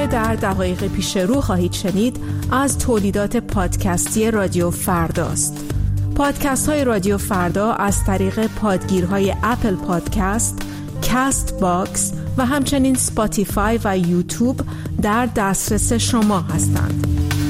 در دقایق پیش رو خواهید شنید از تولیدات پادکستی رادیو فرداست. پادکست های رادیو فردا از طریق پادگیرهای اپل پادکست، کست باکس و همچنین سپاتیفای و یوتیوب در دسترس شما هستند.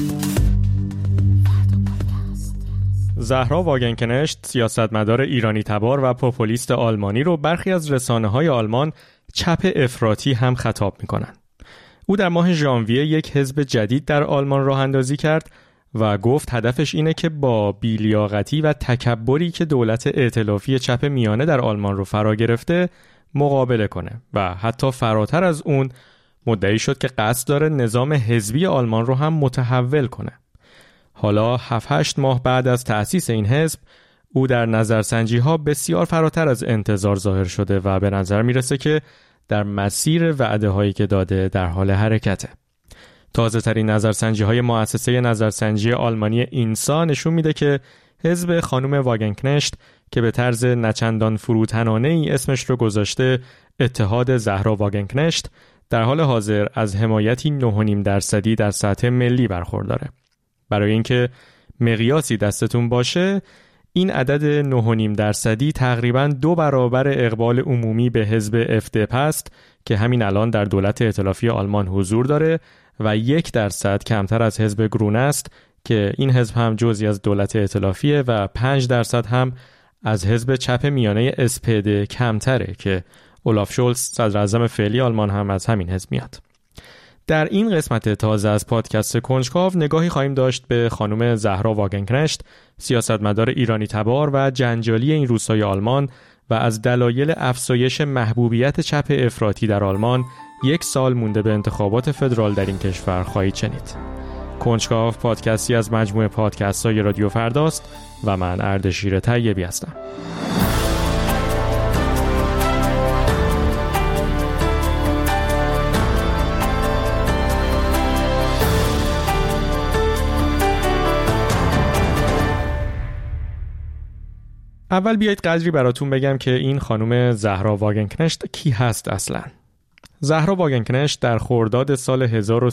زهرا واگنکنشت، سیاستمدار ایرانی تبار و پوپولیست آلمانی رو برخی از رسانه‌های آلمان چپ افراطی هم خطاب می‌کنند. او در ماه ژانویه یک حزب جدید در آلمان راه اندازی کرد و گفت هدفش اینه که با بی‌لیاقتی و تکبری که دولت ائتلافی چپ میانه در آلمان رو فرا گرفته مقابله کنه و حتی فراتر از اون مدعی شد که قصد داره نظام حزبی آلمان رو هم متحول کنه. حالا 7-8 ماه بعد از تأسیس این حزب او در نظرسنجی‌ها بسیار فراتر از انتظار ظاهر شده و به نظر میرسه که در مسیر وعده‌هایی که داده در حال حرکته. تازه‌ترین نظرسنجی‌های مؤسسه نظرسنجی آلمانی اینسا نشون میده که حزب خانم واگنکنشت که به طرز نچندان فروتنانه‌ای اسمش رو گذاشته اتحاد زهرا واگنکنشت، در حال حاضر از حمایتی 9.5% در سطح ملی برخورداره. برای اینکه مقیاسی دستتون باشه، این عدد 9.5% تقریباً 2 برابر اقبال عمومی به حزب FDP است که همین الان در دولت ائتلافی آلمان حضور داره و 1% کمتر از حزب گرونه است که این حزب هم جزئی از دولت ائتلافیه و 5% هم از حزب چپ میانه SPD کمتره که اولاف شولز صدراعظم فعلی آلمان هم از همین حزب میاد. در این قسمت تازه از پادکست کنجکاو نگاهی خواهیم داشت به خانم زهرا واگنکنشت، سیاستمدار ایرانی تبار و جنجالی این روزهای آلمان و از دلایل افزایش محبوبیت چپ افراطی در آلمان 1 سال مونده به انتخابات فدرال در این کشور خواهید شنید. کنجکاو پادکستی از مجموعه پادکست‌های رادیو فرداست و من اردشیر طیبی هستم. اول بیایید قدری براتون بگم که این خانم زهرا واگنکنشت کی هست اصلاً. زهرا واگنکنشت در خرداد سال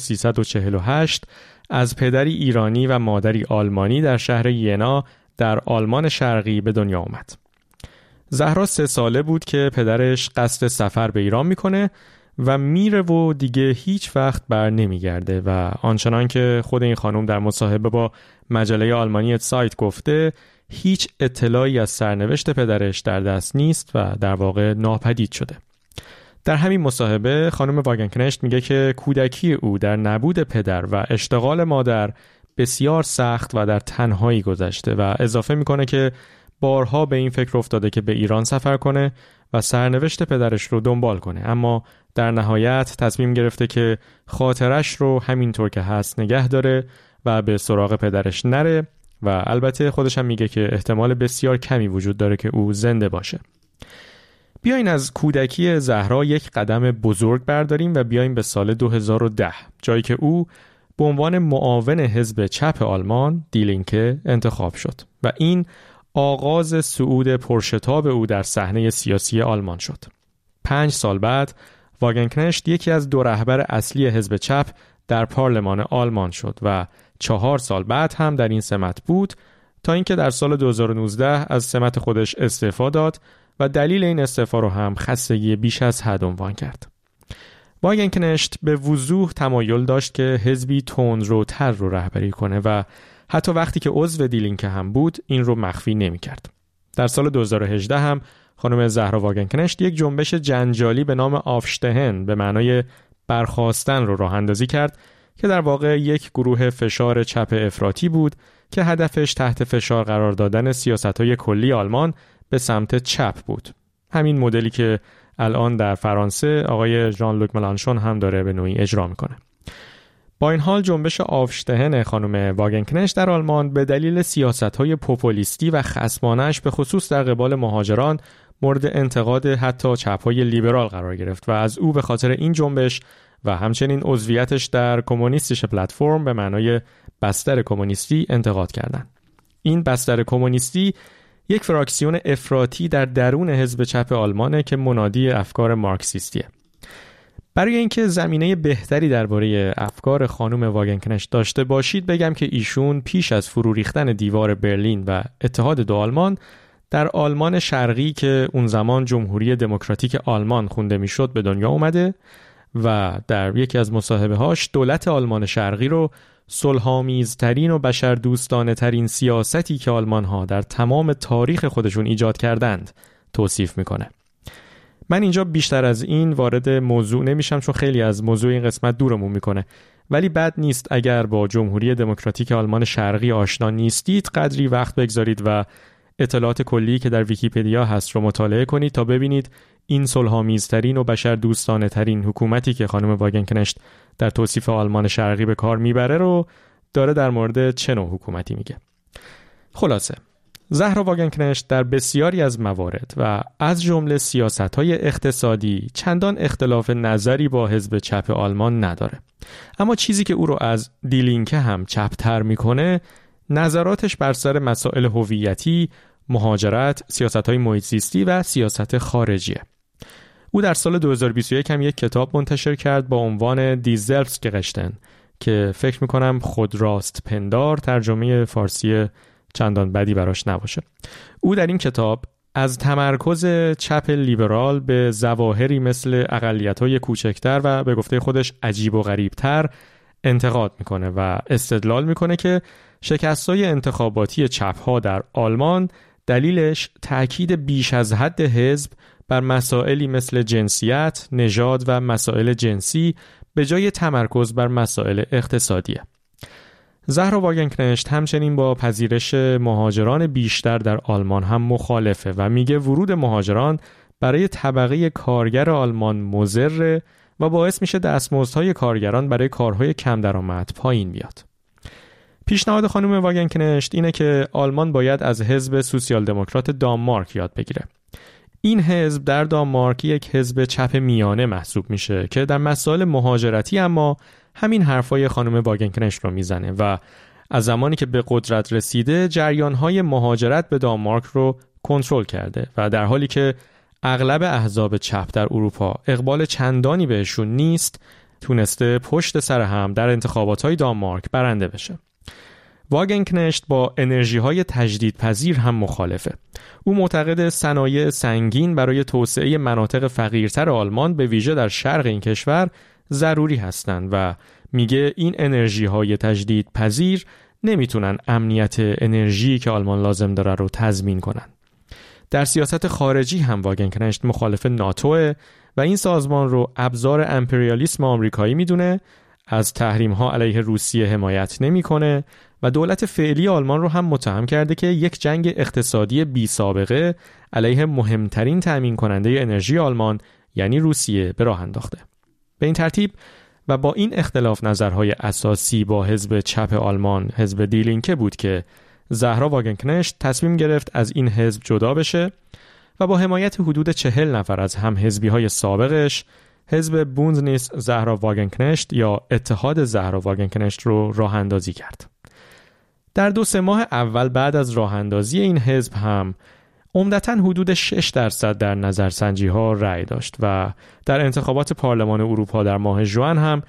1348 از پدری ایرانی و مادری آلمانی در شهر ینا در آلمان شرقی به دنیا اومد. زهرا 3 ساله بود که پدرش قصد سفر به ایران میکنه و میره و دیگه هیچ وقت بر نمیگرده و آنچنان که خود این خانم در مصاحبه با مجله آلمانی سایت گفته، هیچ اطلاعی از سرنوشت پدرش در دست نیست و در واقع ناپدید شده. در همین مصاحبه خانم واگنکنشت میگه که کودکی او در نبود پدر و اشتغال مادر بسیار سخت و در تنهایی گذشته و اضافه میکنه که بارها به این فکر افتاده که به ایران سفر کنه و سرنوشت پدرش رو دنبال کنه، اما در نهایت تصمیم گرفته که خاطرش رو همینطور که هست نگه داره و به سراغ پدرش نره و البته خودش هم میگه که احتمال بسیار کمی وجود داره که او زنده باشه. بیاین از کودکی زهرا یک قدم بزرگ برداریم و بیاین به سال 2010، جایی که او به عنوان معاون حزب چپ آلمان دی لینکه انتخاب شد و این آغاز صعود پرشتاب او در صحنه سیاسی آلمان شد. 5 سال بعد واگنکنشت یکی از 2 رهبر اصلی حزب چپ در پارلمان آلمان شد و 4 سال بعد هم در این سمت بود تا اینکه در سال 2019 از سمت خودش استعفا داد و دلیل این استعفا رو هم خستگی بیش از حد عنوان کرد. واگنکنشت به وضوح تمایل داشت که حزبی تندروتر رو رهبری کنه و حتی وقتی که عضو دی لینکه هم بود این رو مخفی نمی‌کرد. در سال 2018 هم خانم زهرا واگنکنشت یک جنبش جنجالی به نام آفشتهن به معنای برخاستن رو راه اندازی کرد که در واقع یک گروه فشار چپ افراطی بود که هدفش تحت فشار قرار دادن سیاست‌های کلی آلمان به سمت چپ بود. همین مدلی که الان در فرانسه آقای ژان لوک ملانشون هم داره به نوعی اجرا میکنه. با این حال جنبش آفشتهن خانم واگنکنشت در آلمان به دلیل سیاست‌های پوپولیستی و خصمانه‌اش به خصوص در قبال مهاجران مورد انتقاد حتی چپ‌های لیبرال قرار گرفت و از او به خاطر این جنبش و همچنین عضویتش در کمونیستیش پلتفرم به معنای بستر کمونیستی انتقاد کردند. این بستر کمونیستی یک فراکسیون افراطی در درون حزب چپ آلمانه که منادی افکار مارکسیستیه. برای اینکه زمینه بهتری درباره افکار خانم واگنکنشت داشته باشید بگم که ایشون پیش از فرو ریختن دیوار برلین و اتحاد دو آلمان در آلمان شرقی که اون زمان جمهوری دموکراتیک آلمان خونده میشد به دنیا اومده و در یکی از مصاحبه‌هاش دولت آلمان شرقی رو صلح‌آمیزترین و بشردوستانه ترین سیاستی که آلمان‌ها در تمام تاریخ خودشون ایجاد کردند توصیف میکنه. من اینجا بیشتر از این وارد موضوع نمیشم چون خیلی از موضوع این قسمت دورمون میکنه، ولی بد نیست اگر با جمهوری دموکراتیک آلمان شرقی آشنا نیستید قدری وقت بگذارید و اطلاعات کلی که در ویکی‌پدیا هست رو مطالعه کنید تا ببینید این صلح‌آمیزترین و بشردوستانه ترین حکومتی که خانم واگنکنشت در توصیف آلمان شرقی به کار میبره رو داره در مورد چه نوع حکومتی میگه. خلاصه زهرا واگنکنشت در بسیاری از موارد و از جمله سیاست‌های اقتصادی چندان اختلاف نظری با حزب چپ آلمان نداره، اما چیزی که او رو از دی لینکه هم چپ‌تر میکنه نظراتش بر سر مسائل هویتی، مهاجرت، سیاست‌های محیط زیستی و سیاست خارجیه. او در سال 2021 هم یک کتاب منتشر کرد با عنوان دی زلفسگریشتن که فکر میکنم خود راست پندار، ترجمه فارسی چندان بدی براش نباشه. او در این کتاب از تمرکز چپ لیبرال به ظواهری مثل اقلیت‌های کوچکتر و به گفته خودش عجیب و غریبتر انتقاد میکنه و استدلال میکنه که شکست‌های انتخاباتی چپ‌ها در آلمان دلیلش تأکید بیش از حد حزب بر مسائلی مثل جنسیت، نژاد و مسائل جنسی به جای تمرکز بر مسائل اقتصادیه. زهرا واگنکنشت همچنین با پذیرش مهاجران بیشتر در آلمان هم مخالفه و میگه ورود مهاجران برای طبقه کارگر آلمان مضر و باعث میشه دستمزدهای کارگران برای کارهای کم درآمد پایین بیاد. پیشنهاد خانم واگنکنشت اینه که آلمان باید از حزب سوسیال دموکرات دانمارک یاد بگیره. این حزب در دانمارک یک حزب چپ میانه محسوب میشه که در مسائل مهاجرتی اما همین حرفای خانم واگنکنشت رو میزنه و از زمانی که به قدرت رسیده جریانهای مهاجرت به دانمارک رو کنترل کرده و در حالی که اغلب احزاب چپ در اروپا اقبال چندانی بهشون نیست تونسته پشت سر هم در انتخابات‌های دانمارک برنده بشه. واگنکنشت با انرژی‌های تجدیدپذیر هم مخالفه. او معتقد صنایع سنگین برای توسعه مناطق فقیرتر آلمان به ویژه در شرق این کشور ضروری هستند و میگه این انرژی‌های تجدیدپذیر نمیتونن امنیت انرژی که آلمان لازم داره رو تضمین کنن. در سیاست خارجی هم واگنکنشت مخالف ناتوه و این سازمان رو ابزار امپریالیسم آمریکایی میدونه، از تحریم‌ها علیه روسیه حمایت نمی‌کنه و دولت فعلی آلمان رو هم متهم کرده که یک جنگ اقتصادی بی سابقه علیه مهمترین تامین کننده انرژی آلمان یعنی روسیه به راه انداخته. به این ترتیب و با این اختلاف نظرهای اساسی با حزب چپ آلمان، حزب دی لینکه بود که زهرا واگنکنشت تصمیم گرفت از این حزب جدا بشه و با حمایت حدود 40 نفر از هم حزبی‌های سابقش حزب بوندنیس زهرا واگنکنشت یا اتحاد زهرا واگنکنشت رو راه اندازی کرد. در 2-3 ماه اول بعد از راه اندازی این حزب هم عمدتاً حدود 6% در نظرسنجی‌ها رأی داشت و در انتخابات پارلمان اروپا در ماه ژوئن هم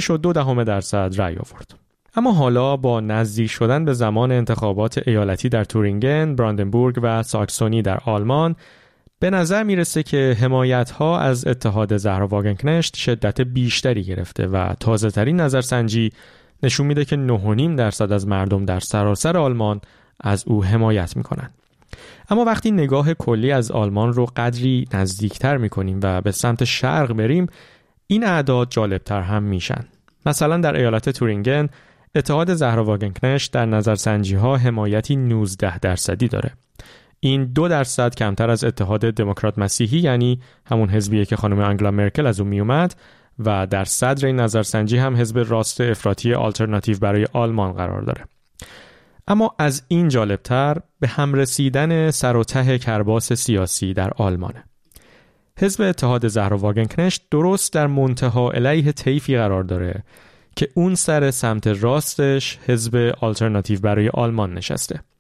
6.2% رأی آورد. اما حالا با نزدیک شدن به زمان انتخابات ایالتی در تورینگن، براندنبورگ و ساکسونی در آلمان به نظر میرسه که حمایت‌ها از اتحاد زهرا واگنکنشت شدت بیشتری گرفته و تازه‌ترین نظرسنجی نشون میده که 9.5% از مردم در سراسر آلمان از او حمایت میکنن. اما وقتی نگاه کلی از آلمان رو قدری نزدیکتر میکنیم و به سمت شرق بریم این اعداد جالبتر هم میشن. مثلا در ایالت تورینگن اتحاد زهرا واگنکنشت در نظرسنجی‌ها حمایتی 19% داره. این 2% کمتر از اتحاد دموکرات مسیحی یعنی همون حزبیه که خانم آنگلا مرکل از اون میومد و در صدر این نظرسنجی هم حزب راست افراطی آلترناتیو برای آلمان قرار داره. اما از این جالبتر به هم رسیدن سر و ته کرباس سیاسی در آلمانه. حزب اتحاد زهرا واگنکنشت درست در منتها علیه طیفی قرار داره که اون سر سمت راستش حزب آلترناتیو برای آلمان نشسته.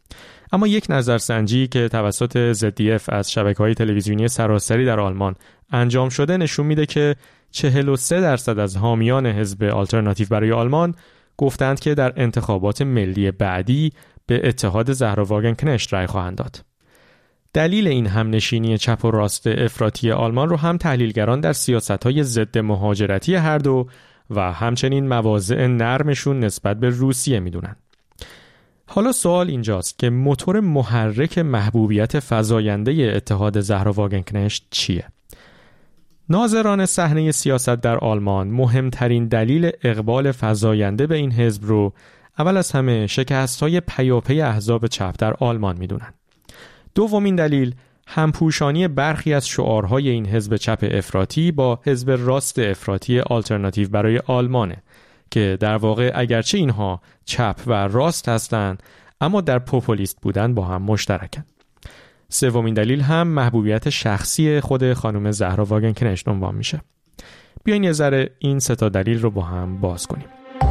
اما یک نظرسنجی که توسط ZDF از شبکه‌های تلویزیونی سراسری در آلمان انجام شده نشون میده که 43% از حامیان حزب آلترناتیو برای آلمان گفتند که در انتخابات ملی بعدی به اتحاد زهرا واگنکنشت رای خواهند داد. دلیل این همنشینی چپ و راست افراطی آلمان رو هم تحلیلگران در سیاست‌های ضد مهاجرتی هر دو و همچنین مواضع نرمشون نسبت به روسیه میدونن. حالا سوال اینجاست که موتور محرک محبوبیت فزاینده اتحاد زهرا واگنکنشت چیه؟ ناظران صحنه سیاست در آلمان مهمترین دلیل اقبال فزاینده به این حزب رو اول از همه شکست‌های پیاپی احزاب چپ در آلمان میدونن. دومین دلیل همپوشانی برخی از شعارهای این حزب چپ افراطی با حزب راست افراطی آلترناتیو برای آلمانه که در واقع اگرچه اینها چپ و راست هستند اما در پوپولیست بودن با هم مشترکن. سومین دلیل هم محبوبیت شخصی خود خانم زهرا واگنکنشت عنوان میشه. بیاین یه ذره این سه تا دلیل رو با هم باز کنیم.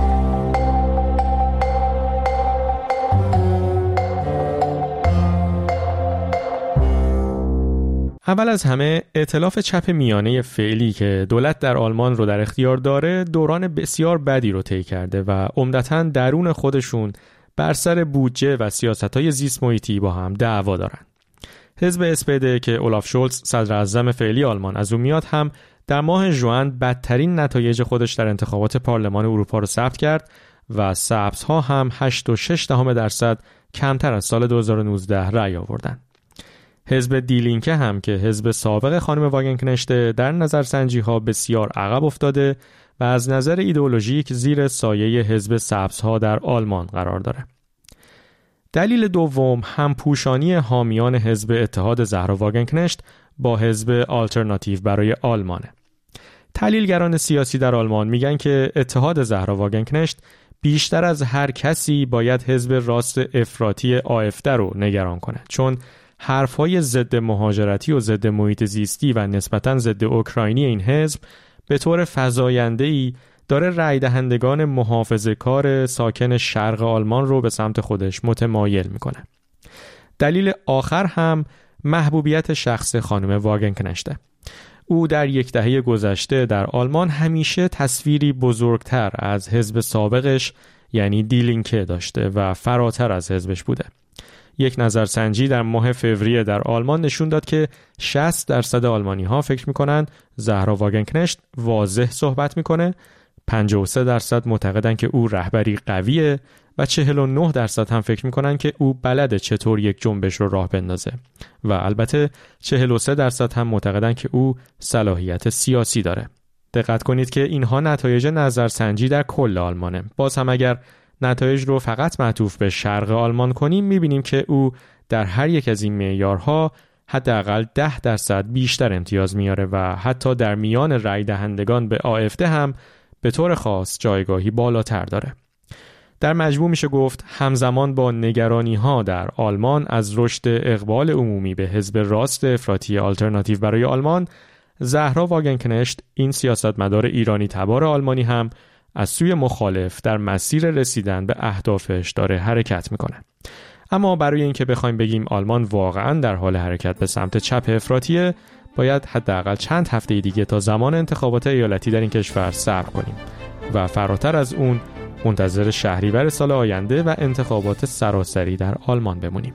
اول از همه ائتلاف چپ میانه فعلی که دولت در آلمان رو در اختیار داره دوران بسیار بدی رو طی کرده و عمدتاً درون خودشون بر سر بودجه و سیاست‌های زیست محیطی با هم دعوا دارن. حزب اسپد که اولاف شولز صدر اعظم فعلی آلمان از اون میاد هم در ماه ژوئن بدترین نتایج خودش در انتخابات پارلمان اروپا رو ثبت کرد و سبزها هم 8.6% کمتر از سال 2019 رأی آوردن. حزب دیلینکه هم که حزب سابق خانم واگنکنشت در نظرسنجی ها بسیار عقب افتاده و از نظر ایدئولوژیک زیر سایه حزب سبزها در آلمان قرار داره. دلیل دوم همپوشانی حامیان حزب اتحاد زهرا واگنکنشت با حزب آلترناتیو برای آلمانه. تحلیلگران سیاسی در آلمان میگن که اتحاد زهرا واگنکنشت بیشتر از هر کسی باید حزب راست افراطی AfD رو نگران کنه، چون حرفهای ضد مهاجرتی و ضد محیط زیستی و نسبتاً ضد اوکراینی این حزب به طور فزاینده‌ای داره رای دهندگان محافظه‌کار ساکن شرق آلمان رو به سمت خودش متمایل میکنه. دلیل آخر هم محبوبیت شخص خانم واگنکنشته. او در یک دهه گذشته در آلمان همیشه تصویری بزرگتر از حزب سابقش یعنی دیلینکه داشته و فراتر از حزبش بوده. یک نظرسنجی در ماه فوریه در آلمان نشون داد که 60% آلمانی‌ها فکر می‌کنن زهرا واگنکنشت واضح صحبت می‌کنه، 53% معتقدن که او رهبری قویه و 49% هم فکر می‌کنن که او بلده چطور یک جنبش رو راه بندازه و البته 43% هم معتقدن که او صلاحیت سیاسی داره. دقت کنید که اینها نتایج نظرسنجی در کل آلمانه. باز هم اگر نتایج رو فقط معطوف به شرق آلمان کنیم می‌بینیم که او در هر یک از این معیارها حداقل 10% بیشتر امتیاز میاره و حتی در میان رای دهندگان به AfD هم به طور خاص جایگاهی بالاتر داره. در مجموع میشه گفت همزمان با نگرانی‌ها در آلمان از رشد اقبال عمومی به حزب راست افراطی آلترناتیو برای آلمان، زهرا واگنکنشت این سیاستمدار ایرانی تبار آلمانی هم از سوی مخالف در مسیر رسیدن به اهدافش داره حرکت میکنه. اما برای اینکه بخوایم بگیم آلمان واقعاً در حال حرکت به سمت چپ افراطیه، باید حداقل چند هفته دیگه تا زمان انتخابات ایالتی در این کشور صبر کنیم و فراتر از اون منتظر شهریور سال آینده و انتخابات سراسری در آلمان بمونیم.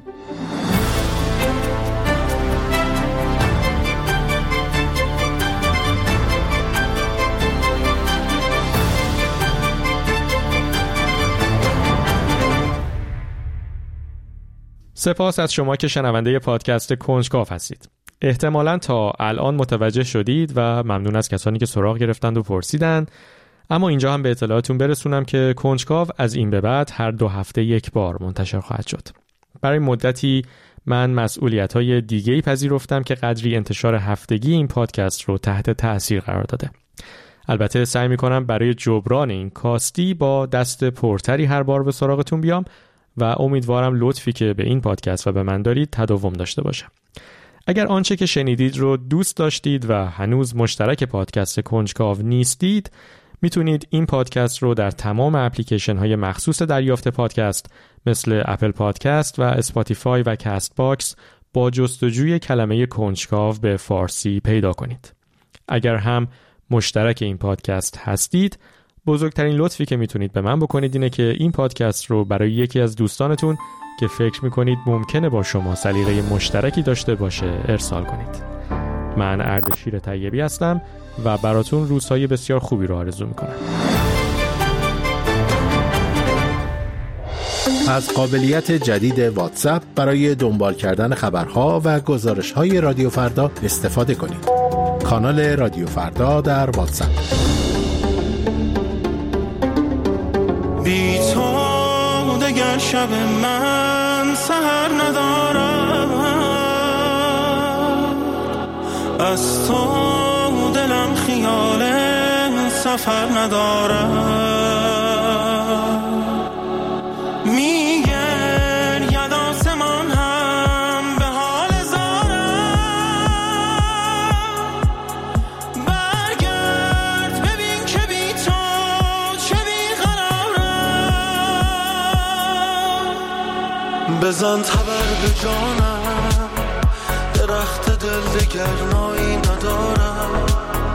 سپاس از شما که شنونده پادکست کنجکاو هستید. احتمالاً تا الان متوجه شدید و ممنون از کسانی که سراغ گرفتند و پرسیدند. اما اینجا هم به اطلاعاتون برسونم که کنجکاو از این به بعد هر 2 هفته یک بار منتشر خواهد شد. برای مدتی من مسئولیت‌های دیگه‌ای پذیرفتم که قدری انتشار هفتگی این پادکست رو تحت تأثیر قرار داده. البته سعی می‌کنم برای جبران این کاستی با دست پرتری هر بار به سراغتون بیام و امیدوارم لطفی که به این پادکست و به من دارید تداوم داشته باشه. اگر آنچه که شنیدید رو دوست داشتید و هنوز مشترک پادکست کنجکاو نیستید، میتونید این پادکست رو در تمام اپلیکیشن های مخصوص دریافت پادکست مثل اپل پادکست و اسپاتیفای و کست باکس با جستجوی کلمه کنجکاو به فارسی پیدا کنید. اگر هم مشترک این پادکست هستید، بزرگترین لطفی که میتونید به من بکنید اینه که این پادکست رو برای یکی از دوستانتون که فکر میکنید ممکنه با شما سلیقه مشترکی داشته باشه ارسال کنید. من اردشیر طیبی هستم و براتون روزهای بسیار خوبی رو آرزو میکنم. از قابلیت جدید واتساپ برای دنبال کردن خبرها و گزارش‌های رادیو فردا استفاده کنید. کانال رادیو فردا در واتساپ. بی تو دگر شب من سحر ندارم، از تو دلم خیال سفر ندارم. میگن ید آسمان هم به حال زارم، برگرد ببین که بی تو چه بیقرارم. بزن تبر به جانم، درخت دل دگر نایی ندارم،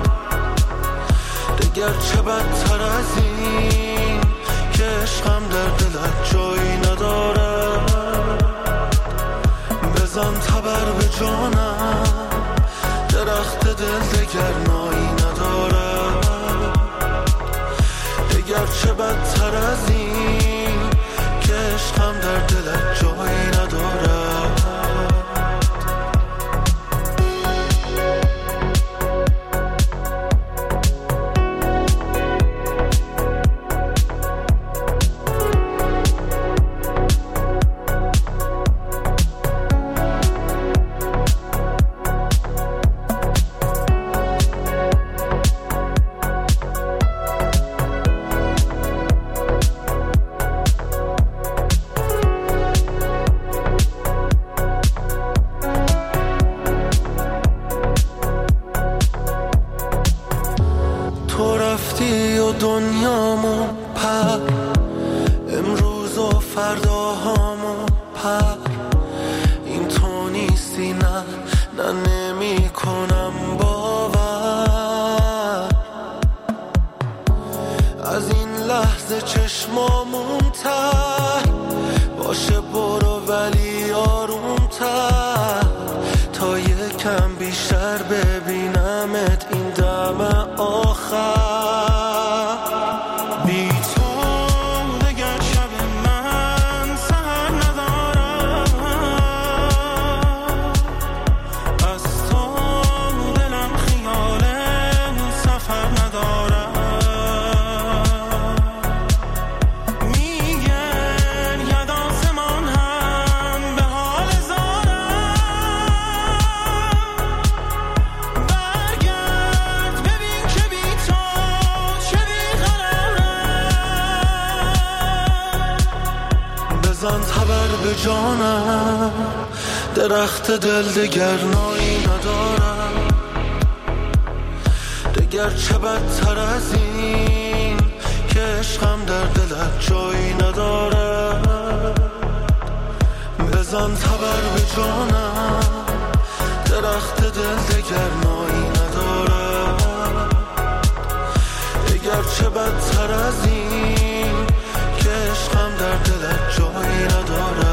دگر چه بدتر از این که عشقم در دلت جایی ندارم. بزن تبر به جانم، درخت دل دگر نایی ندارم، دگر چه بدتر از این که عشقم در دلت جایی ندارم. دنیامو پر، امروز و فرداهامو پر، این تو نیستی نه نمی کنم باور. از این لحظه چشمامون تر باشه، برو ولی آرومتر تا یکم بیشتر ببینمت این دم آخر. جانم درخت دل دگر نایی ندارم، دگر چه بدتر از این که عشقم در دلت جایی ندارم. بزن تبر به جانم، درخت دل دگر نایی ندارم، دگر چه بدتر از این که عشقم در دلت جایی ندارم.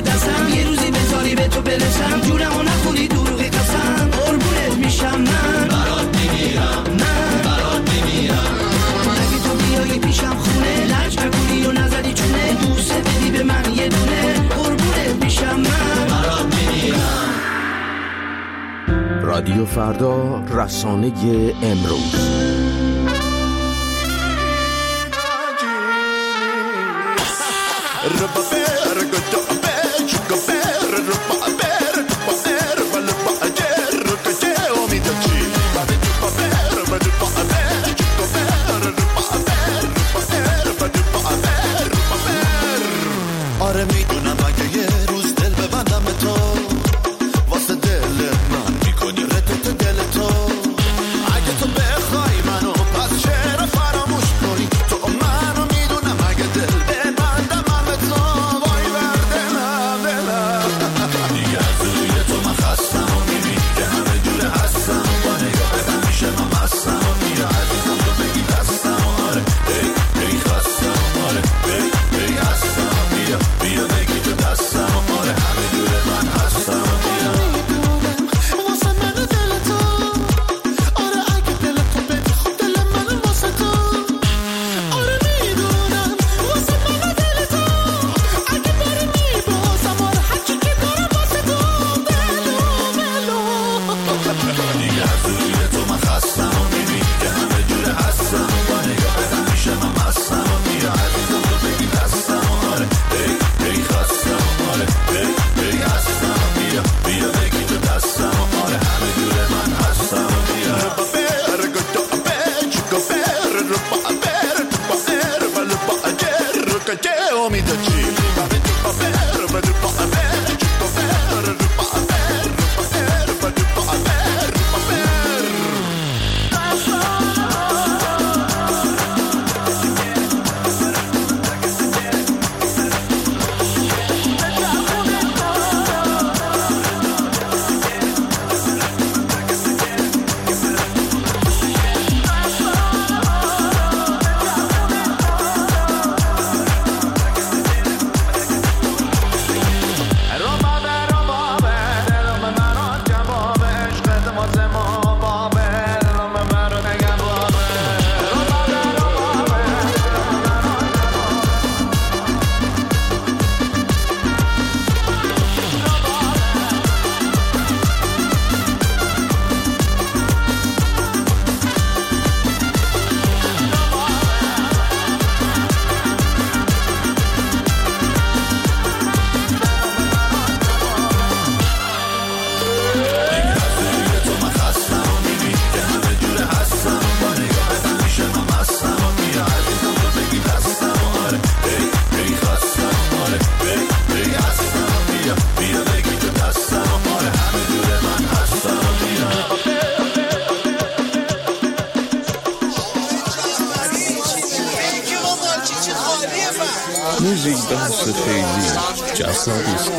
دستم، یه روزی بذاری به تو برسم، جونمو نخونی دروغی قسم، قربونت میشم من برات میمیرم، من برات میمیرم. اگه تو بیایی پیشم خونه، لج نکنی و نزدی چونه، دوست بدی به من یه دونه، قربونت میشم من برات میمیرم. رادیو فردا، رسانه امروز. آره میدونم اگه یه روز دل ببندم به تو، واسه دل من میکنی ردت دل تو. اگه تو بخوای منو پس چرا فراموش کنی؟ تو منو میدونم اگه دل ببندم من به تو، وای بر دلم دلم. دیگه از روی تو من خستم و میبینی که همه جور هستم، با نگاهت همیشه من مستم و میره عزیزم تو بگی دستم. آره ای ای خستم، آره ای ای هستم، بیا بیا بگی تو دستم. آره همه جور من هستم، بیا واسه من دل تو. آره اگه دل تو بدی خود دل من واسه تو. آره میدونم واسه من دل تو، اگه بری میبازم. آره هرچی که دارم واسه تو، بلو بلو. دیگه از روی تو من خستم و میبینی که همه جور هستم، با نگاهت همیشه من مستم و میره عزیزم تو بگی دستم. آره ای ای خستم، آره ای ای هستم، بیا بیا بگی تو دستم. آره همه جور من هستم، بیا موزیک بحث خیلی جذابی است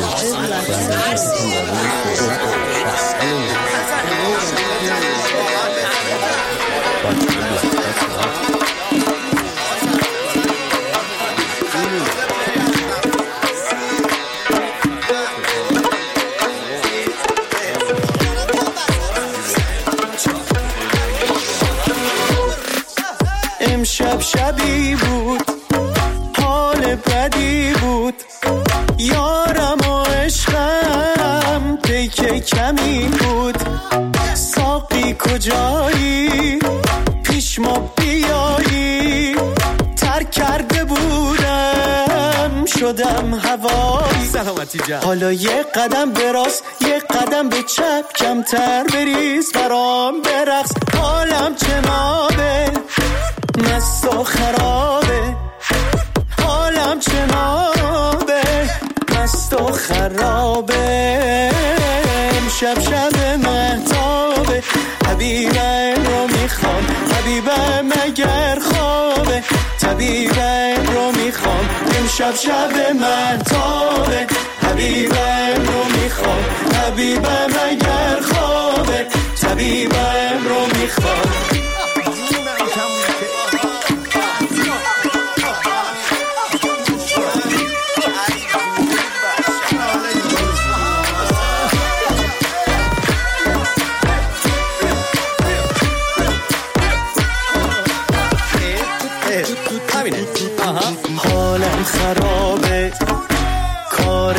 امشب شبی بود، حال بدی بود، یارم و عشقم پیک کمی بود. ساقی کجایی؟ پیش ما بیایی. ترک کرده بودم شدم هوایی. سلامتی جان. حالا یه قدم به راست یه قدم به چپ، کمتر بریز برام برقص. حالم چنابه مست و خرابه، حالم چنابه مست و خرابه. امشب شب مهتابه، حبیبم رو میخوام، حبیبم اگر خوابه، طبیبم رو میخوام. امشب شب مهتابه، حبیبم رو میخوام، حبیبم اگر خوابه، طبیبم رو میخوام.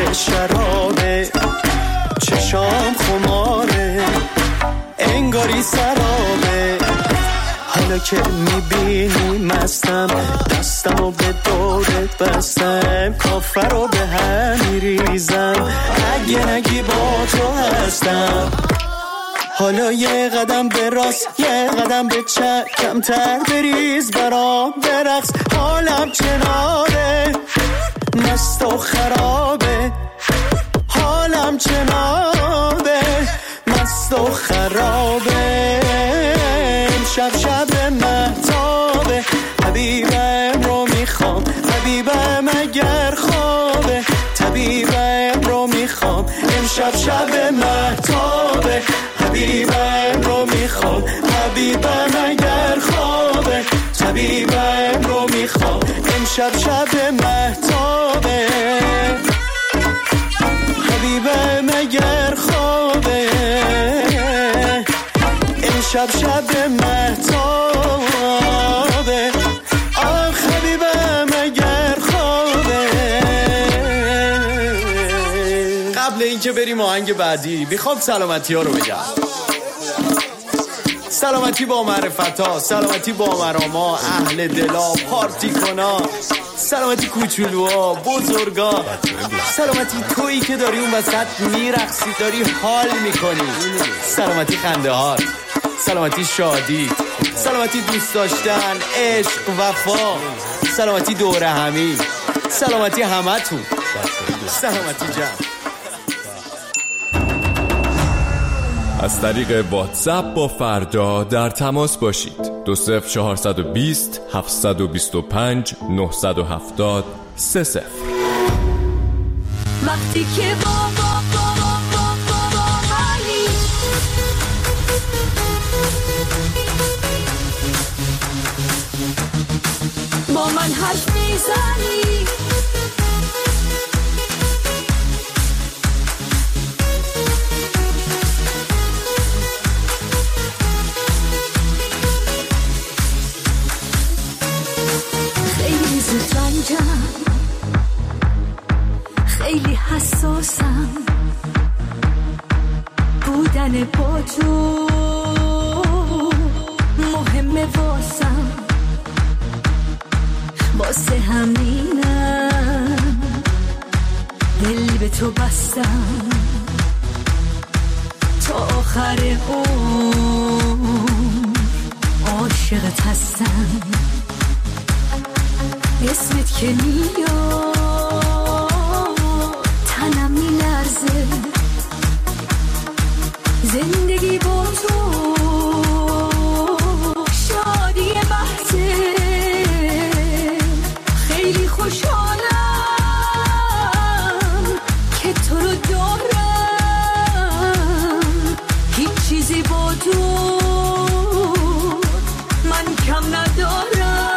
شرابه، چشام خماره انگاری سرابه. حالا که میبینی مستم، دستمو به دورت بستم، کافر رو به هم میریزم، اگه نگی با تو هستم. حالا یه قدم به راست یه قدم به چپ، کمتر بریز برام برقص، حالم چناره مست و خرابه، حالم چناره مست و خرابه. شب شب مهتابه، حبیبم رو میخوام، حبیبم اگر خوابه، طبیبم رو میخوام. امشب شب مهتابه، حبیبم رو میخوام، حبیبم اگر خوابه، طبیبم رو میخوام. امشب شب مهتابه، حبیبم اگر خوابه، امشب شب مهتابه، آخ حبیبم اگر خوابه. قبل اینکه بریم آهنگ بعدی میخوام سلامتی ها رو بگم. سلامتی با معرفت ها، سلامتی با مراما، اهل دلا، پارتی کنا، سلامتی کوچولوها، بزرگا، سلامتی تویی که داری اون وسط میرقصی، داری حال میکنی، سلامتی خنده هات، سلامتی شادی، سلامتی دوست داشتن، عشق، وفا، سلامتی دوره همی، سلامتی همتون، سلامتی جمع. از طریق واتساپ با فردا در تماس باشید. 20420 725 970 30. وقتی که با من حرف میزنی، خیلی زود رنجم، خیلی حساسم، بودن با تو مهمه واسم، واسه همینم دل به تو بستم، تا آخر عمر عاشقت هستم. اسمت که میاد تنم میلرزه، زندگی با تو شادی بحثه، خیلی خوشحالم که تو رو دارم، هیچ چیزی با تو من کم ندارم.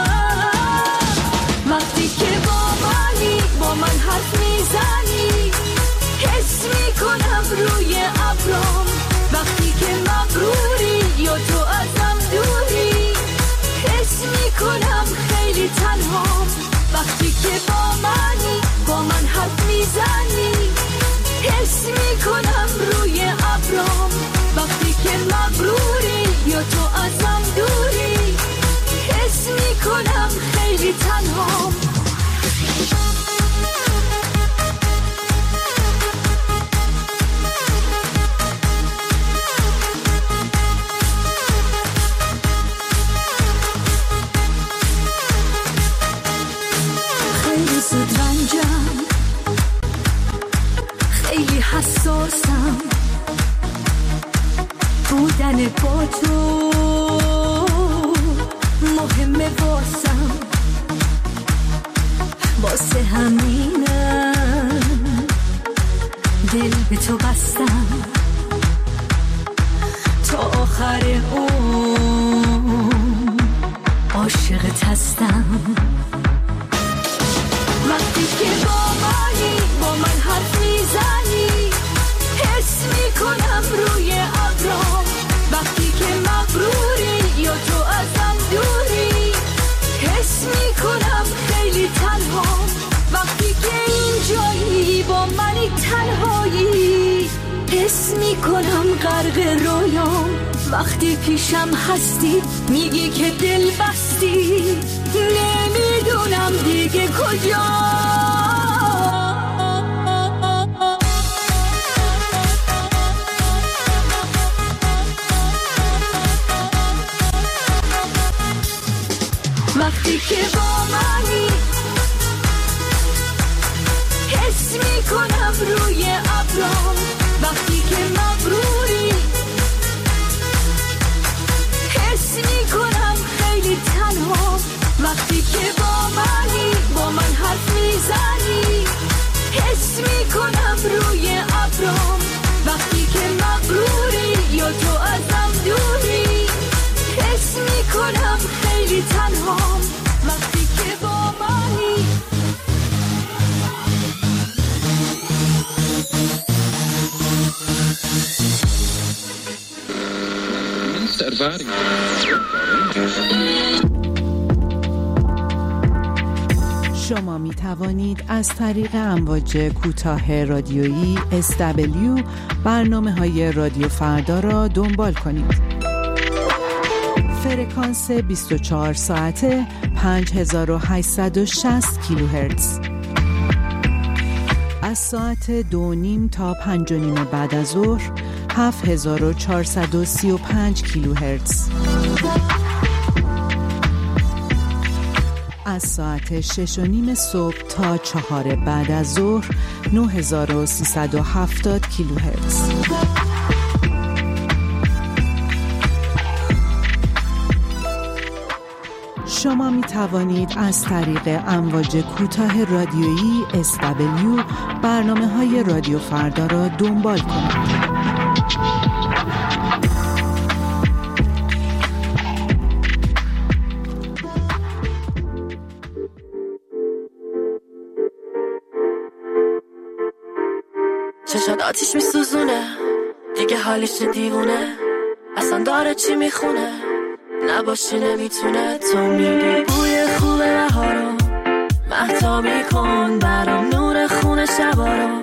وقتی که با من حرف میزنی، حس میکنم روی ابرام، وقتی که مغروری یا تو ازم دوری، حس میکنم خیلی تنهام. وقتی که با من حرف میزنی، حس میکنم روی ابرام، وقتی که مغروری یا تو ازم دوری، حس میکنم خیلی تنهام. خیلی زود رنجم، خیلی حساسم، بودن با تو مهمه واسم، واسه همینم دل به تو بستم، تا آخر عمر عاشقت هستم. وقتی که با من حرف میزنی، حس میکنم روی ابرام، وقتی که مغروری یا تو ازم دوری، حس میکنم خیلی تنهام. وقتی که اینجایی با تنهایی، حس میکنم غرق رویام. وقتی پیشم هستی میگی که دل بستی، نمیدونم دیگه کجا. وقتی که با منی حس میکنم روی ابرام. وقتی که مغروری حس میکنم خیلی تنها. وقتی که با منی با من حرف میزنی حس میکنم روی ابرام. وقتی که مغروری یا تو ازم دوری حس میکنم خیلی تنها. وقتی که با منی شما می توانید از طریق امواج کوتاه رادیویی SW برنامه‌های رادیو فردا را دنبال کنید. فرکانس 24 ساعته 5860 کیلوهرتز. از ساعت 2:30 تا 5:30 بعد از ظهر 7435 کیلوهرتز. از ساعت 6:30 صبح تا 4 بعد از ظهر 9370 کیلوهرتز. شما می توانید از طریق امواج کوتاه رادیویی SW برنامه‌های رادیو فردا را دنبال کنید. چشات آتیش میسوزونه دیگه، حالیش دیوونه، اصلا داره چی میخونه، نباشی نمیتونه. تو میدی بوی خوب بهارو، مهتابی کن برام نور خونه شبارو.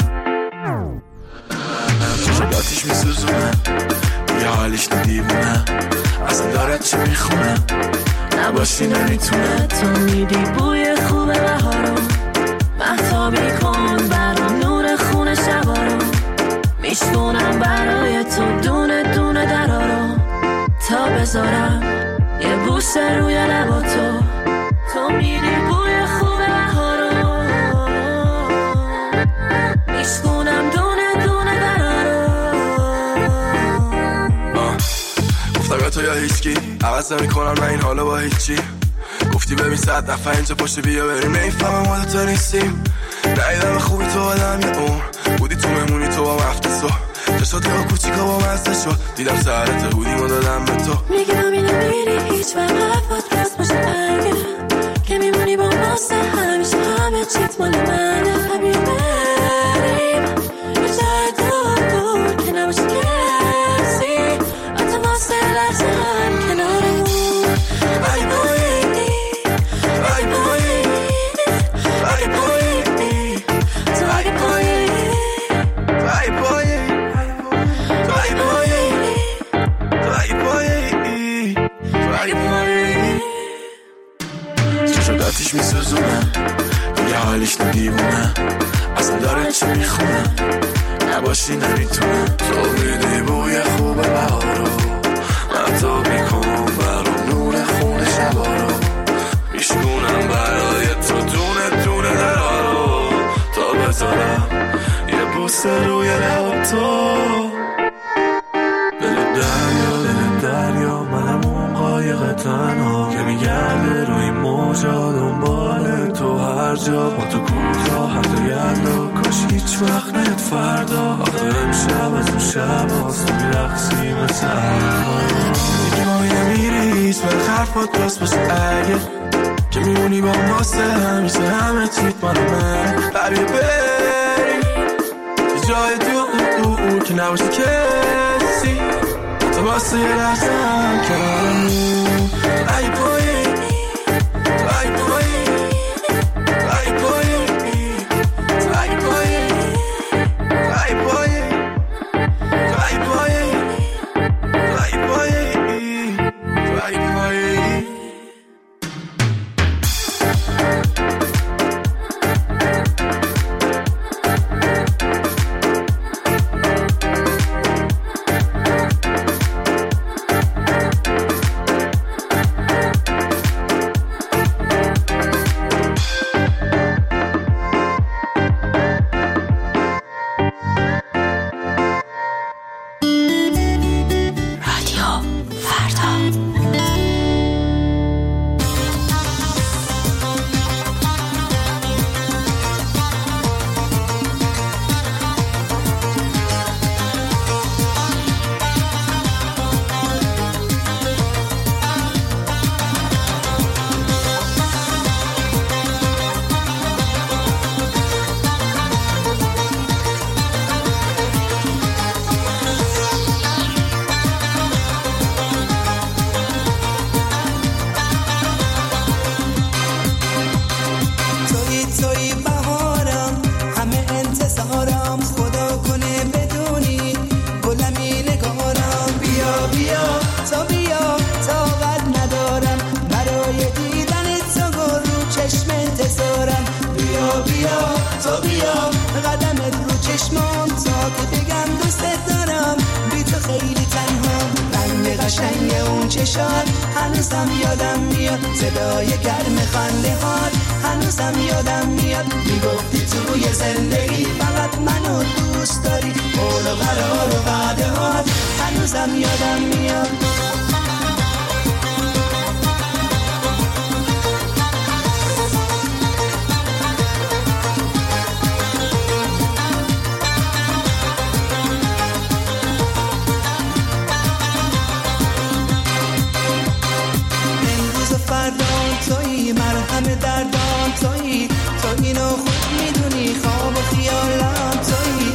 چشات آتیش میسوزونه دیگه، حالیش دیوونه، اصلا داره چی میخونه، نباشی نمیتونه. تو میدی بوی خوب بهارو، مهتابی کن برام نور خونه شبارو. میشونم برای تو دونه دونه درارو، تا بذارم یه بوسه روی لبا تو. تو میری بوی خوب بهارو، میشونم دونه دونه درارو. گفتم تو یا هیچکی عوض نمی‌کنم من این حالو با هیچی. گفتی ببین 100 دفعه اینجا پشت بیا بریم، نمیفهمم ما دوتا نیستیم. ندیدم خوبی تو آدم یه عمر بودی، تو مهمونی تو با مفتسو چشات یا کوچیکا با مزده شد، دیدم سرت هودیمو دادم به تو. میگم اینو میری هیچ وقت حرفات راست باشه، اگه که میمونی با ماسه همیشه همه چیت مال منه. بیا بریم یه جای دور که نباشه کسی، حتی واسه لحظه هم کنارمون. ای بایی ای بایی ای بایی تو اگه پایی ای بایی چشات آتیش میسوزونه یه حالیش دیوونه، اصلا داره چی میخونه، نباشی نمیتونه. تو میدی بوی خوب بهارو، مهتابی کن برام نور خونه شبارو. میشکونم برای تو دونه دونه درارو، تا بذارم یه بوسه روی لب تو. دریا منم اون قایق تنها که میگرده روی موجا دنبال تو هر جا. با تو کوتاه حتی یلا کاش هیچ وقت نیاد فردا. آخه امشب از اون شب هاست میرقصی مثل حرفا. میگی ما نمیری هیچ وقت حرفات راست باشه، اگه که میمونی با واسه همیشه همه چیت مال من. بیا بریم یه جای دور که نباشه کسی، تو واسه یه لحظه هم کنارمون. ای بایی ای بایی ای بایی ای بایی چشات هنوزم یادم میاد، صدای گرم خنده هات هنوزم یادم میاد. میگفتی توی زندگی فقط منو دوست داری، قول و قرار و وعده هات هنوزم یادم میاد. تویی مرهم دردان، تویی تو اینو خوب میدونی، خواب و خیالم تویی.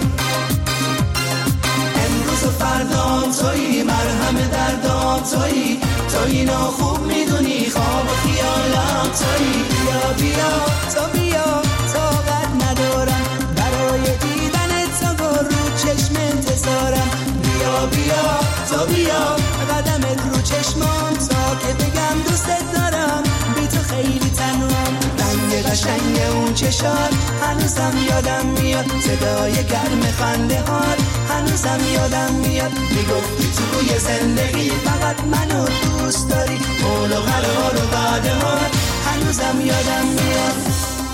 امروز و فردام تویی مرهم دردان، تویی تو اینو خوب میدونی، خواب و خیالم تویی. بیا بیا تو بیا، طاقت ندارم برای دیدن تو، رو چشم انتظارم. بیا بیا تو بیا، قدمت رو چشمان تا که بگم دوستت دارم، بی تو خیلی تنهام. رنگ قشنگ اون چشات هنوزم یادم میاد، صدای گرم خنده هات هنوزم یادم میاد. میگفتی توی زندگی فقط منو دوست داری، قول و قرار و وعده هات هنوزم یادم میاد.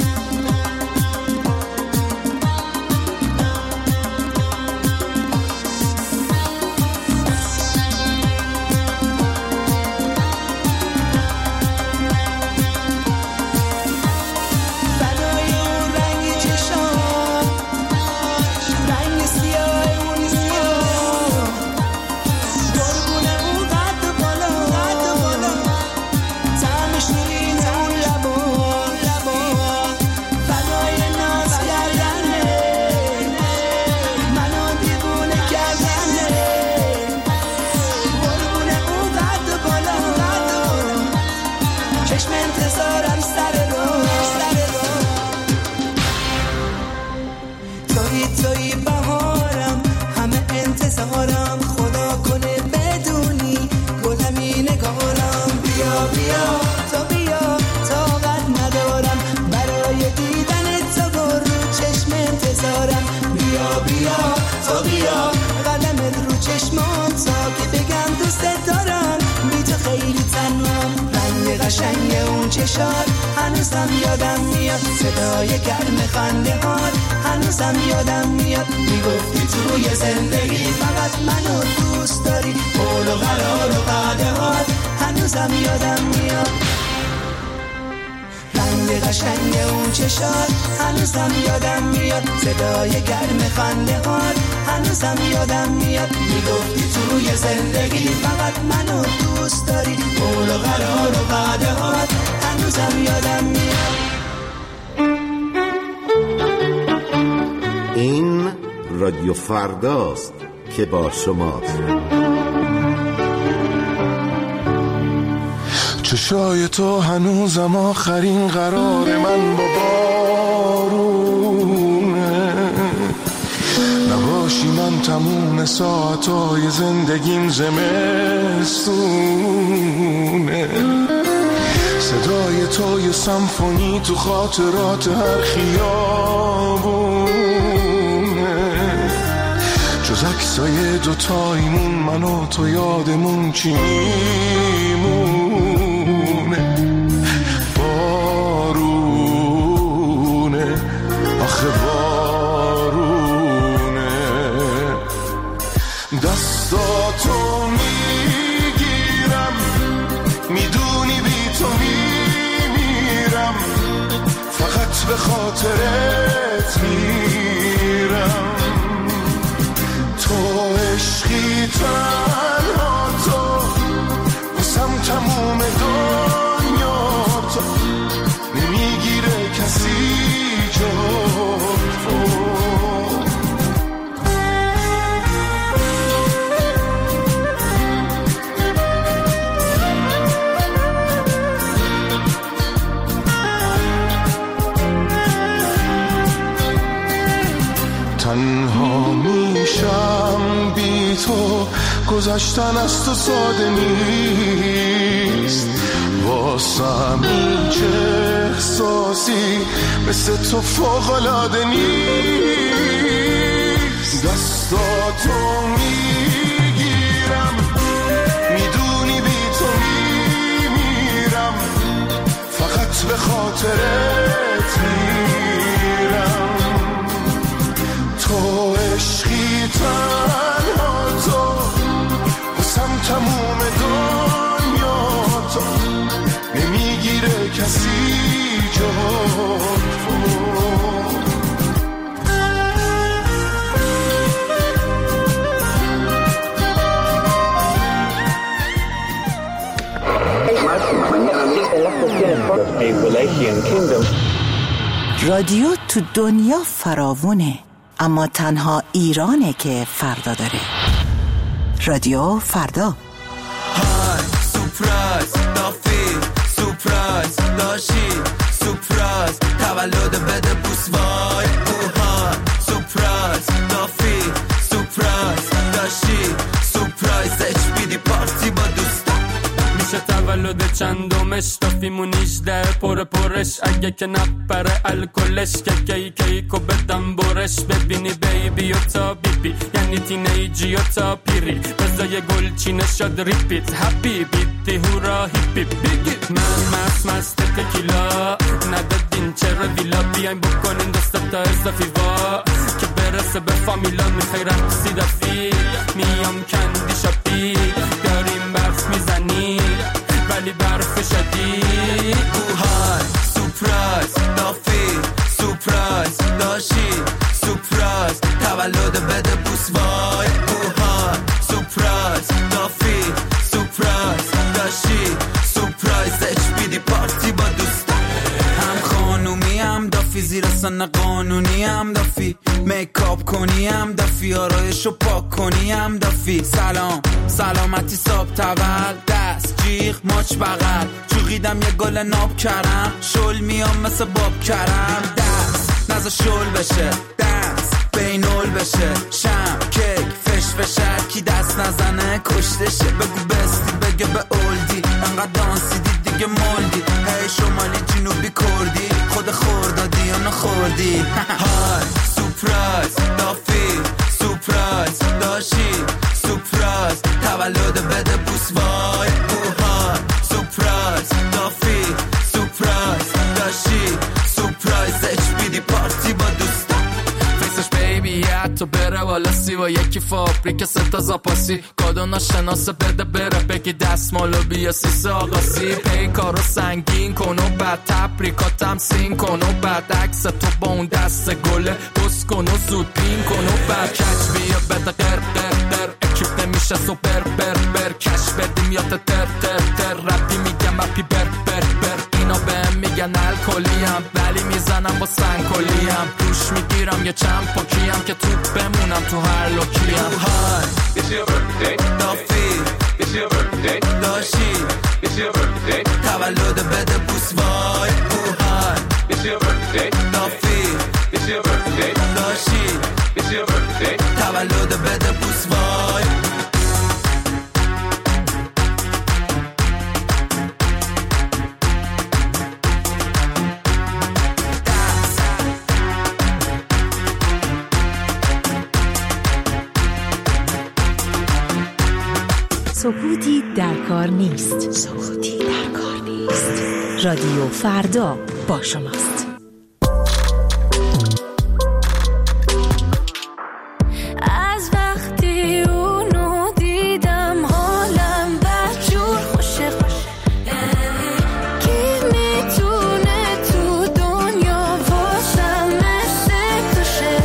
قشنگ اون چشات هنوزم یادم میاد، صدای گرم خنده هات هنوزم یادم میاد. میگفتی توی زندگی فقط منو دوست داری، قول و قرار و وعده هات هنوزم یادم میاد. رنگ قشنگ اون چشات هنوزم یادم میاد، صدای گرم خنده هات هنوزم یادم میاد. میگفتی توی زندگی فقط منو دوست داری، قول و قرار و وعده هات هنوزم یادم میاد. این رادیو فرداست که با شماست. چشای تو هنوزم آخرین قرار من با بارونه، نباشی من تموم ساعتای زندگیم زمستونه. صدای تو یه سمفونی تو خاطرات هر خیابونه، جز عکسای دوتایمون من و تو یادمون چی میمونه. بارونه آخه بارونه، دستاتو میگیرم میدونی بی تو میمیرم، فقط به خاطرت میرم. تو عشقی تنها تو بسم تموم دنیا، تو نمیگیره کسی جا تو. تنها میشم بی تو، گذشتن از تو ساده نیست، واسم این چه احساسی مثل تو فوق‌العاده نیست. دستاتو میگیرم میدونی بی تو خاطرت میرم، تو عشقی تنها تو بسم تموم دنیا تو، نمیگیره کسی جا رادیو تو دنیا فراوونه، اما تنها ایرانه که فردا داره. رادیو فردا. های سورپرایز دافی، سورپرایز داشی، سورپرایز تولد بده بوس وای. های سورپرایز دافی، سورپرایز داشی، سورپرایز HBD پارتی با دوستا. میشه تولد چندمش دافیمون 18 پرش، اگه که نپره الکلش که کیکو بدم برش. ببینی بیبی و تا بیبی یعنی تینیجی و تا پیری، بزای گلچینه شد ریپیت هپی بیتی هورا هیپی بیگی. من مست تکیلا ندادین چرا ویلا، بیاین بکنین دسته تا اضافی وا که برسه به فامیلا. میخوای رقصی دافی میام کندی شاپی، داریم برف میزنی ولی برف شدید. های سورپرایز دافی، سورپرایز داشی، سورپرایز تولد بده بوس وای. های سورپرایز دافی، سورپرایز داشی، سورپرایز HBD پارتی با دوستا. هم خانومی هم دافی، زیر سن قانونی هم دافی، میکاپ کنی هم دافی، آرایشو پاک کنی هم دافی. سلام سلامتی صاحب تول، دست جیغ ماچ بغل، چوقیدم یه گل ناب کرم، شل میام مثل باب کرم. دست نزا شل بشه، دست بینول بشه، شم کیک فش فشه، کی دست نزنه کشتشه. بگو بستی بگه به اولدی، انقدر دانسیدی دیگه مولدی. هی شمالی جنوبی کردی، خود خوردادی یا نخوردی. های سورپرایز دافی، سورپرایز داشی، سورپرایز تولد بده بوس وای. های سورپرایز دافی، سورپرایز داشی، سورپرایز HBD پارتی با دوستا. فیسش بیبی حتی بره والا سی و یکی فابریک ستا زاپاسی، کادو ناشناسه بده بره بگی دستمالو بیا سیسه آقاسی. پیکارو سنگین کن و بعد تبریکاتم سین کن و بعد عکس تو با اون دست گله بس کن و زود پین کن و بعد کچ بیا بده قر قر قر، اکیپ نمیشه سوپر بر بر، کش بدیم یا تر تر تر، ربی میگم اپی بر بر بر. اینا بهم میگن الکلیم ولی میزنم با سنگکلیم، روش میگیرم یه چند پاکیم که تو بمونم تو هر لوکیم. های It's your birthday دافی، It's your birthday داشی، It's your birthday تولد بده بوس وای. های It's your birthday دافی، It's your birthday داشی، It's your birthday تولد بده بوس وای. سکوتی در کار نیست. سکوتی در کار نیست. رادیو فردا با شماست. از وقتی اونو دیدم حالم بدجور خوشه. کی میتونه تو دنیا واسم مثل توشه؟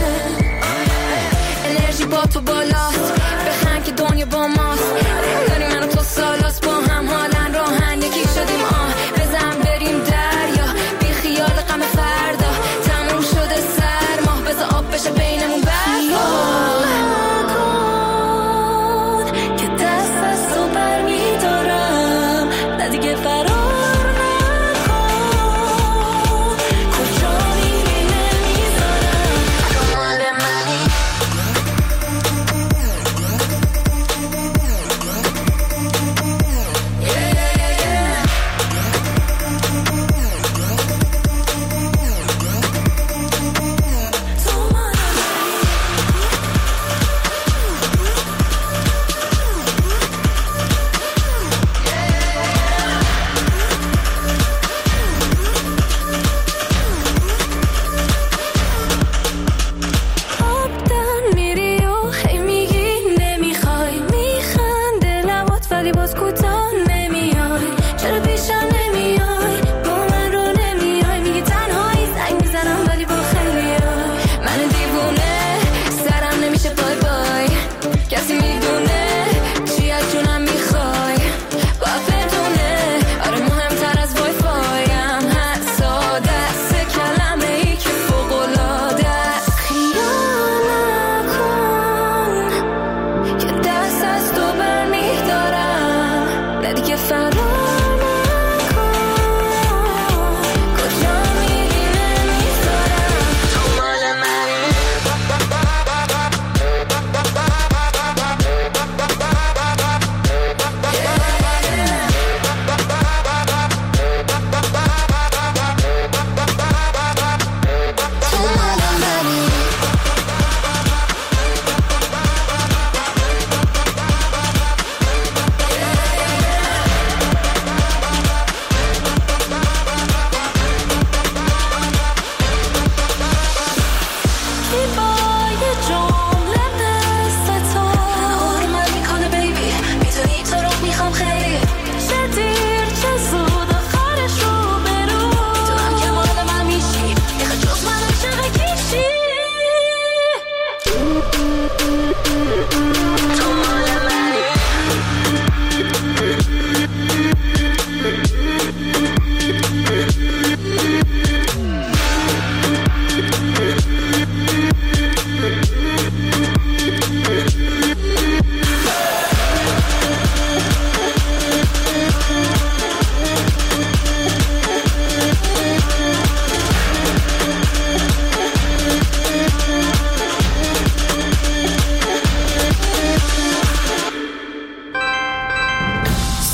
انرژی با تو بالاست، بخند که دنیا با ماست. داری منو تو سالاست با هم حالن راهن یکی شدیم. بزن بریم دریا بی خیال غم فردا، تموم شده سرما بزا آب بشه بینمون برفا. که دست از تو بر میدارم نه دیگه فرار نکن، کجا میری نمیذارم دنبال منی.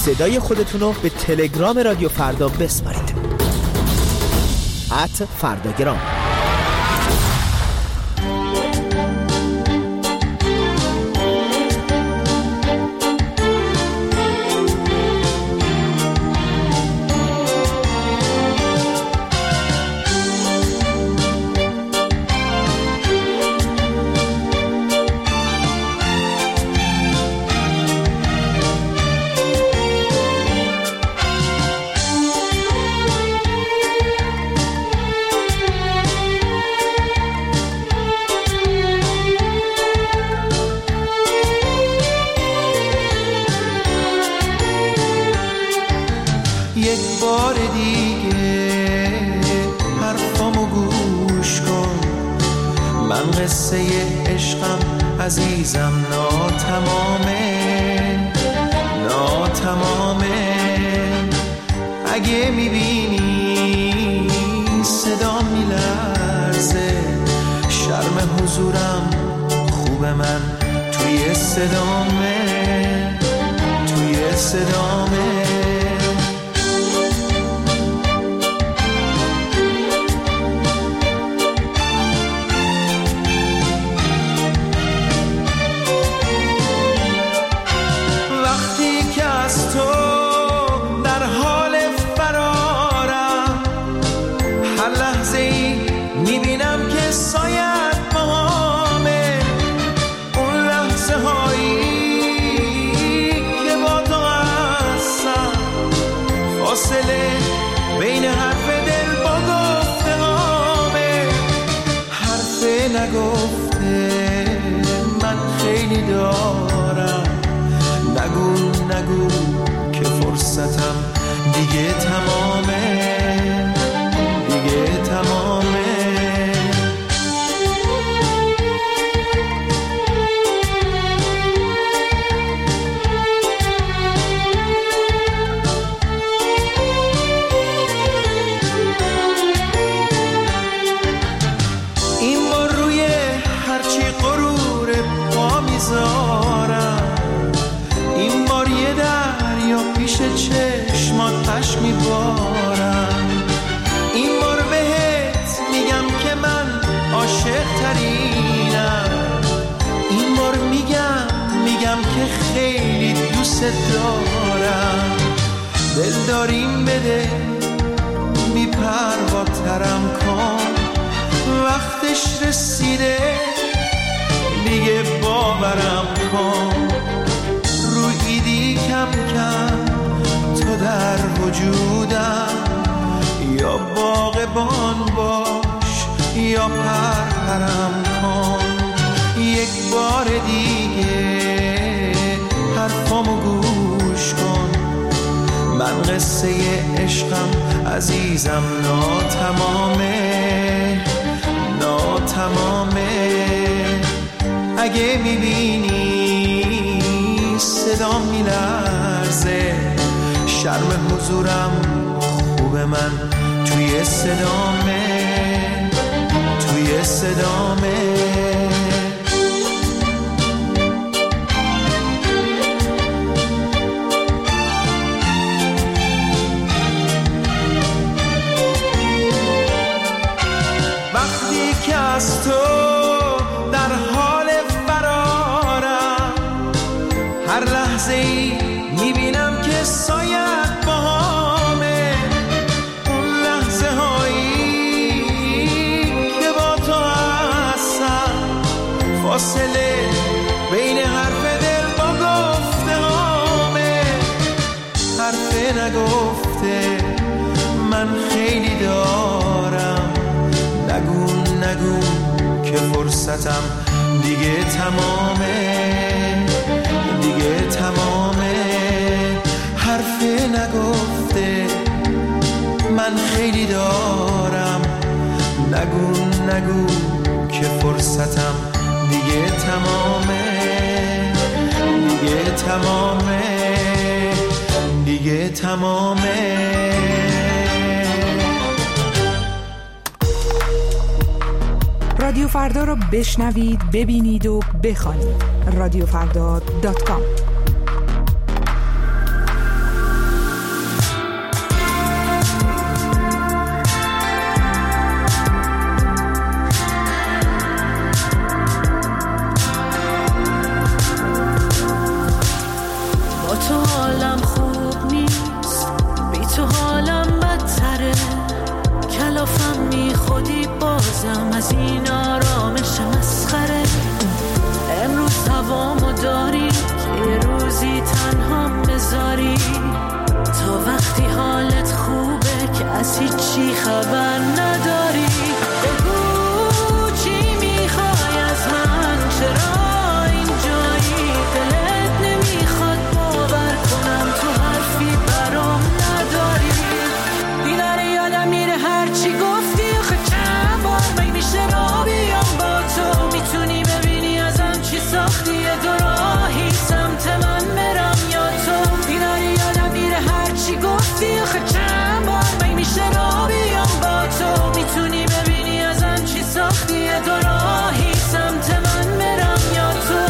صدای خودتون رو به تلگرام رادیو فردا بسپارید. @فرداگرام. یک بار دیگه حرفامو گوش کن، من قصه عشقم عزیزم ناتمامه. اگه میبینی صدا میلرزه، شرم حضورم خوبه، من توی صدامه. بین حرف دل با گفته هامه، حرف نگفته من خیلی دارم. نگو که فرصتم دیگه تمامه. این بار یه دریا پیش چشمات پش میبارم. این بار بهت میگم که من عاشق ترینم. این بار میگم که خیلی دوست دارم. دلداریم بده بی پرواترم کن، وقتش رسیده دیگه باورم کن. رویدی کم کم تو در وجودم، یا باغبان باش یا پرپرم کن. یک بار دیگه حرفامو گوش کن، من قصه عشقم عزیزم ناتمامه. اگه میبینی صدا میلرزه، شرم حضورم خوبه، من توی صدامه. وقتی که از تو در حال فرارم، هر لحظه ای میبینم که سایت باهامه. اون لحظه هایی که با تو هستم، فاصله بین حرف دل با گفته هامه. حرف نگفته من خیلی دارم. نگو که فرصتم دیگه تمامه. حرف نگفته من خیلی دارم. نگو که فرصتم دیگه تمامه. رادیو فردا رو بشنوید، ببینید و بخوانید. رادیوفردا.com نذاری، تا وقتی حالت خوبه که از هیچی خبر نداری. بگو چی میخوای از من، چرا اینجایی؟ دلت نمیخواد باور کنم تو حرفی برام نداری. دیدن یادم میره هرچی گفتی، آخه چند بار من میشه را بیام با تو. میتونی ببینی ازم چی ساختی، دو راهی سمت من برم یا تو. دیدن یادم میره هرچی گفتی، آخه چند بار من میشه را بیام با تو. میتونی ببینی ازم چی ساختی، دو راهی سمت من برم یا تو.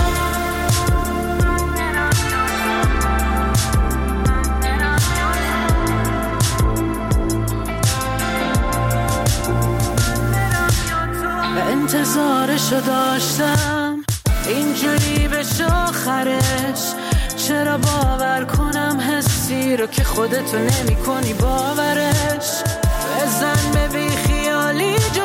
انتظارشو داشتم اینجوری بشه آخرش، چرا باور کنم حسی رو که خودتو نمی کنی باورش. بزن به بی خیالی